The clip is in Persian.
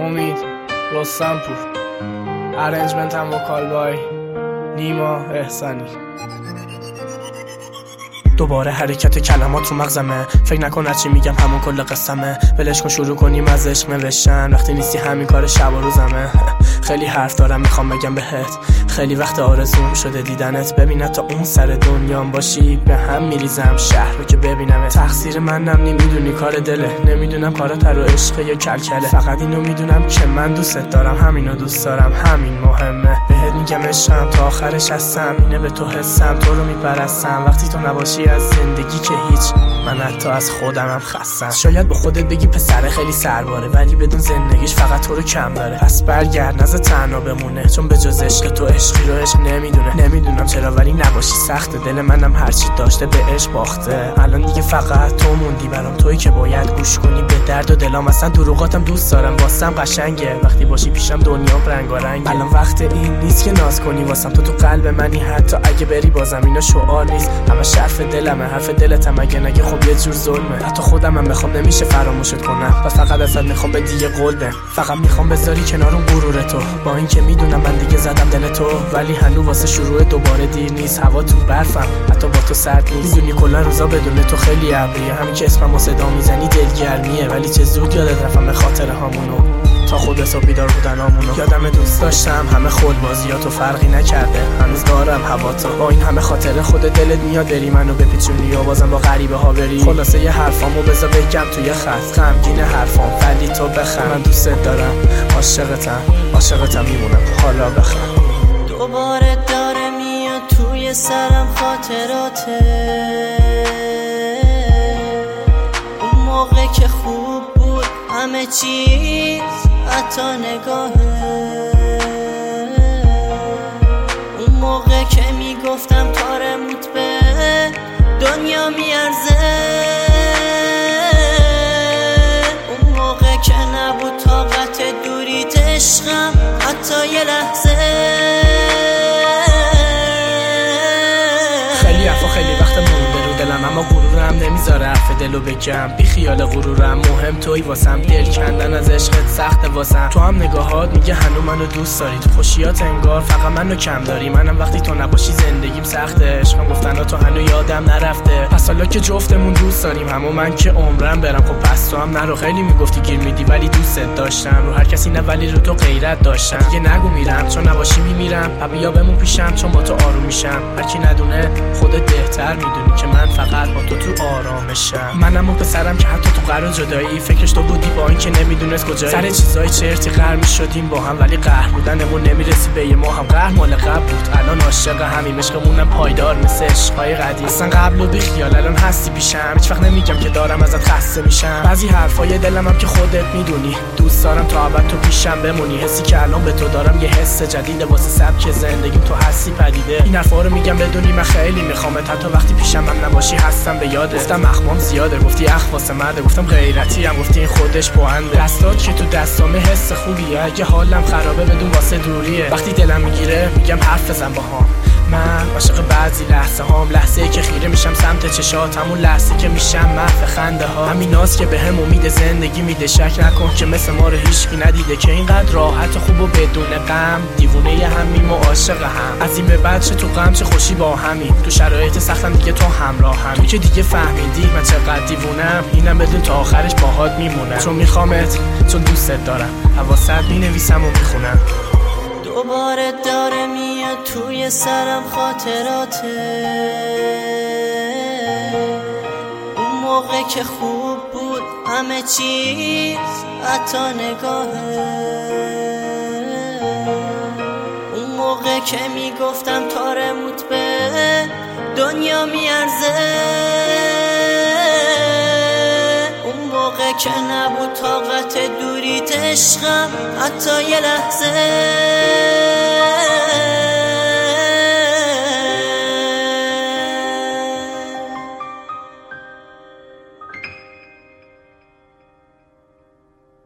امید رستمپور، ارنجمنت هم وکال بای نیما احسانی. دوباره حرکت کلمات رو مغزمه، فکر نکن هرچی میگم همون کل قصمه. ولش کن شروع کنیم از عشق نوشتن، وقتی نیستی همین کار شب و روزمه. خیلی حرف دارم میخوام بگم بهت، خیلی وقت آرزوم شده دیدنت. ببینت تا اون سر دنیام باشی به هم میریزم شهر رو که ببینم. تقصیر منم نمیدونی کار دله، نمیدونم کارات رو عشق یا کلکله. فقط اینو میدونم که من دوست دارم، همینو دوست دارم، همین مهمه. بهت میگم عشقم تا آخرش هستم، اینه به تو حسم، تو رو میپرستم. وقتی تو نباشی از زندگی که هیچ، من حتی از خودمم خستم. شاید به خودت بگی پسر خیلی سرباره، ولی بدون زندگیش فقط تو رو کم داره. پس برگرد نذار تنها بمونه، چون به جز عشق تو عشقی رو عشق نمیدونه. نمیدونم چرا ولی نباشی سخته، دل منم هرچی داشته به عشق باخته. الان دیگه فقط تو موندی برام، تویی که باید گوش کنی به درد و دلام. اصلا دروغاتم دوست دارم، واسم قشنگه وقتی باشی پیشم دنیام رنگارنگه. الان وقت این نیست که ناز کنی واسم، تو قلب منی حتی اگه بری بازم. اینا شعار نیست، همه حرف دلمه، حرف دلتم اگه نگه خب یه جور ظلمه. حتی خودمم بخوام نمیشه فراموشت کنم، و فقط ازت میخوام به دیگه قول بهم. فقط میخوام بذاری کنار اون غرور تو، با اینکه میدونم من دیگه زدم دل تو، ولی هنوز واسه شروع دوباره دیر نیست. هوا تو برفم حتی با تو سرد نیست. میدونی کلا روزا بدون تو خیلی ابریه، همین که اسممو صدا میزنی دلگرمیه. ولی چه زود یادت رفتم به خاطر هامونو، تا خود حساب بیدار بودنامونو. یادم دوست داشتم همه خودبازیاتو فرقی نکرده، هنوز دارم هواتو. با این همه خاطر خود دلت میاد بری منو بپیچونی و بازم با غریبه ها بری. خلاصه یه حرفامو بذار بگم توی خط، غمگین حرفام ولی تو بخند. من دوست دارم، عاشقتم میمونم، حالا بخند. دوباره داره میاد توی سرم خاطراته، اون موقع که خوب بود همه چیز، حتی نگاهه. اون موقع که میگفتم تارموت به دنیا میارزه، اون موقع که نبود طاقت دوریت عشقم حتی یه لحظه. خیلی حرفا خیلی وقت مونده رو دلم، اما غرورم نمیذاره حرف دلو بگم. بی خیال غرورم، مهم توی واسم، دل کندن از عشقت سخته واسم. تو هم نگاهات میگه هنو منو دوست داری، تو خوشیات انگار فقط منو کم داری. منم وقتی تو نباشی زندگیم سخته، عشقم گفتن تو هنو یادم نرفته. پس حالا که جفتمون دوست داریم، همو من که عمرم برم، خب پس تو هم نرو. خیلی میگفتی گیر میدی ولی دوستت داشتم، رو هر کسی نه ولی رو تو غیرت داشتم. دیگه نگو میرم چون نباشی میمیرم، بیا بمون پیشم چون با تو آروم میشم. هر کی ندونه خودت بهتر میدونی که من فقط با تو آرامشم. منم اون پسرم که حتی تو قرار جدایی فکرش تو بودی، با اینکه نمیدونست کجایی. سر چیزای چرتی قهر میشدیم با هم، ولی قهر بودنمون نمیرسی به یه ما هم. قهر مال قبل بود، الان عاشق همیم، عشقمونم پایدار مثل عشقای قدیم. اصلا قبل و بی خیال الان هستی پیشم، هیچ وقت نمیگم که دارم ازت خسته میشم. بعضی حرفای دلم هم که خودت میدونی، دوست دارم تا ابد تو پیشم بمونی. حسی که الان به تو دارم یه حس جدیده، واسه سبک زندگیم تو هستی پدیده. این حرفا رو میگم بدونی من خیلی میخوامت، حتی وقتی پیشم هم نباشی هستم به یاده. گفتم اخمام زیاده، گفتی اخ واسه مرده، گفتم غیرتی هم، گفتی این خودش پوهنده. دستات که تو دستامه حس خوبیه، اگه حالم خرابه بدون واسه دوریه. وقتی دلم میگیره میگم حرف بزن با هم. من عاشق بعضی لحظه هام، لحظه‌ای که خیره میشم سمت چشات، همون لحظه که میشم محو خنده ها. همیناست که بهم امید زندگی میده، شک نکن که مثل ما رو هیچکی ندیده، که اینقدر راحت و خوب و بدون غم. دیوونه همیم و عاشق هم، از این به بعد چه تو غم چه خوشی با همین. تو شرایط سختم دیگه تو همراه هم، تو که دیگه فهمیدی من چقدر دیوونم. اینم بدون تا آخرش باهات میمونم، چون میخوامت، چون دوستت دارم، حواست مینویسم و میخونم. دوباره داره میاد توی سرم خاطراته، اون موقع که خوب بود همه چیز، حتی نگاهه. اون موقع که میگفتم تارموت به دنیا میارزه، اون موقع که نبود طاقت دوریت عشقم حتی یه لحظه.